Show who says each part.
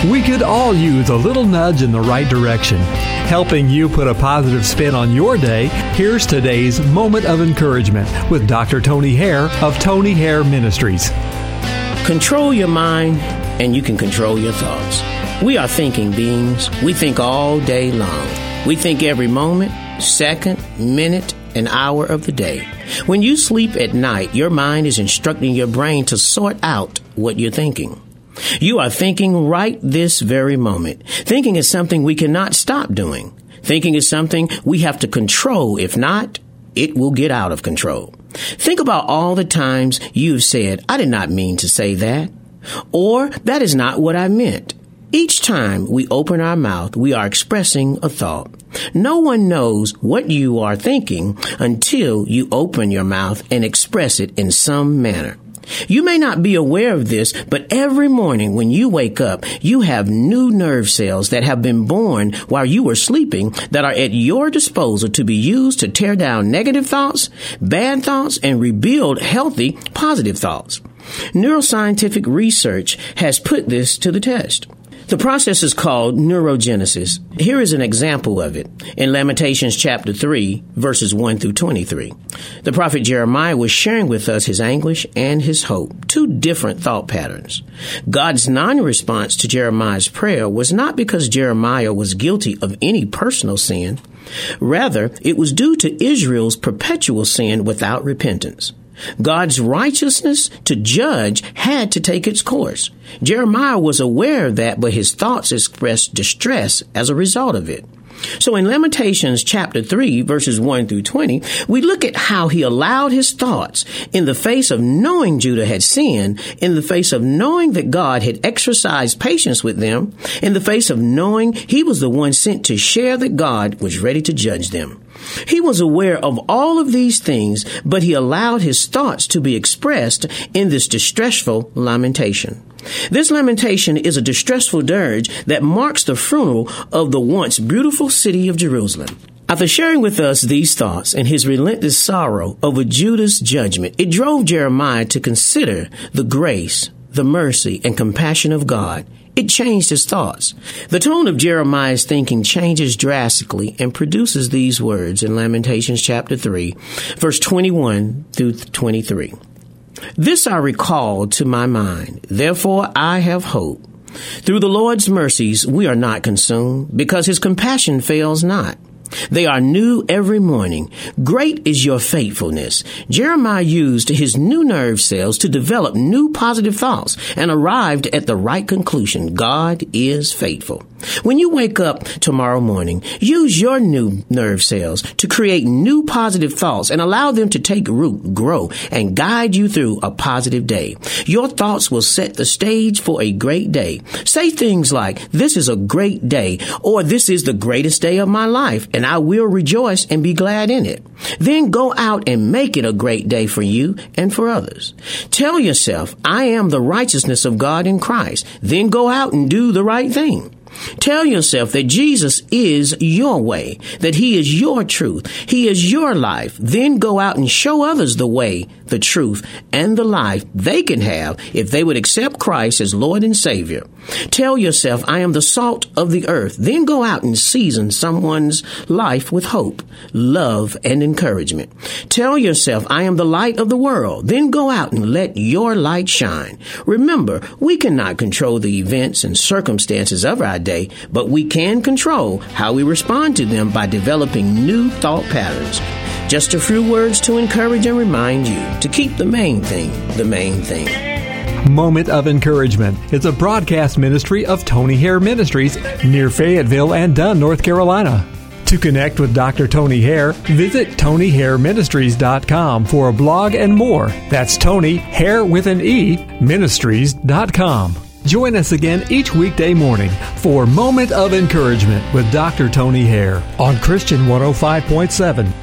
Speaker 1: We could all use a little nudge in the right direction. Helping you put a positive spin on your day, here's today's Moment of Encouragement with Dr. Tony Hare of Tony Hare Ministries.
Speaker 2: Control your mind, and you can control your thoughts. We are thinking beings. We think all day long. We think every moment, second, minute, and hour of the day. When you sleep at night, your mind is instructing your brain to sort out what you're thinking. You are thinking right this very moment. Thinking is something we cannot stop doing. Thinking is something we have to control. If not, it will get out of control. Think about all the times you've said, "I did not mean to say that," or "that is not what I meant." Each time we open our mouth, we are expressing a thought. No one knows what you are thinking until you open your mouth and express it in some manner. You may not be aware of this, but every morning when you wake up, you have new nerve cells that have been born while you were sleeping that are at your disposal to be used to tear down negative thoughts, bad thoughts, and rebuild healthy, positive thoughts. Neuroscientific research has put this to the test. The process is called neurogenesis. Here is an example of it in Lamentations chapter 3, verses 1 through 23. The prophet Jeremiah was sharing with us his anguish and his hope, two different thought patterns. God's non-response to Jeremiah's prayer was not because Jeremiah was guilty of any personal sin. Rather, it was due to Israel's perpetual sin without repentance. God's righteousness to judge had to take its course. Jeremiah was aware of that, but his thoughts expressed distress as a result of it. So in Lamentations chapter 3, verses 1 through 20, we look at how he allowed his thoughts in the face of knowing Judah had sinned, in the face of knowing that God had exercised patience with them, in the face of knowing he was the one sent to share that God was ready to judge them. He was aware of all of these things, but he allowed his thoughts to be expressed in this distressful lamentation. This lamentation is a distressful dirge that marks the funeral of the once beautiful city of Jerusalem. After sharing with us these thoughts and his relentless sorrow over Judah's judgment, it drove Jeremiah to consider the grace, the mercy, and compassion of God. It changed his thoughts. The tone of Jeremiah's thinking changes drastically and produces these words in Lamentations chapter 3, verse 21 through 23. "This I recall to my mind, therefore I have hope. Through the Lord's mercies we are not consumed, because his compassion fails not. They are new every morning. Great is your faithfulness." Jeremiah used his new nerve cells to develop new positive thoughts and arrived at the right conclusion. God is faithful. When you wake up tomorrow morning, use your new nerve cells to create new positive thoughts and allow them to take root, grow, and guide you through a positive day. Your thoughts will set the stage for a great day. Say things like, "This is a great day," or "This is the greatest day of my life, and I will rejoice and be glad in it." Then go out and make it a great day for you and for others. Tell yourself, "I am the righteousness of God in Christ." Then go out and do the right thing. Tell yourself that Jesus is your way, that he is your truth, he is your life. Then go out and show others the way, the truth, and the life they can have if they would accept Christ as Lord and Savior. Tell yourself, "I am the salt of the earth." Then go out and season someone's life with hope, love, and encouragement. Tell yourself, "I am the light of the world." Then go out and let your light shine. Remember, we cannot control the events and circumstances of our day, but we can control how we respond to them by developing new thought patterns. Just a few words to encourage and remind you to keep the main thing the main thing.
Speaker 1: Moment of Encouragement is a broadcast ministry of Tony Hare Ministries near Fayetteville and Dunn, North Carolina. To connect with Dr. Tony Hare, visit TonyHareMinistries.com for a blog and more. That's Tony, Hare with an E, Ministries.com. Join us again each weekday morning for Moment of Encouragement with Dr. Tony Hare on Christian 105.7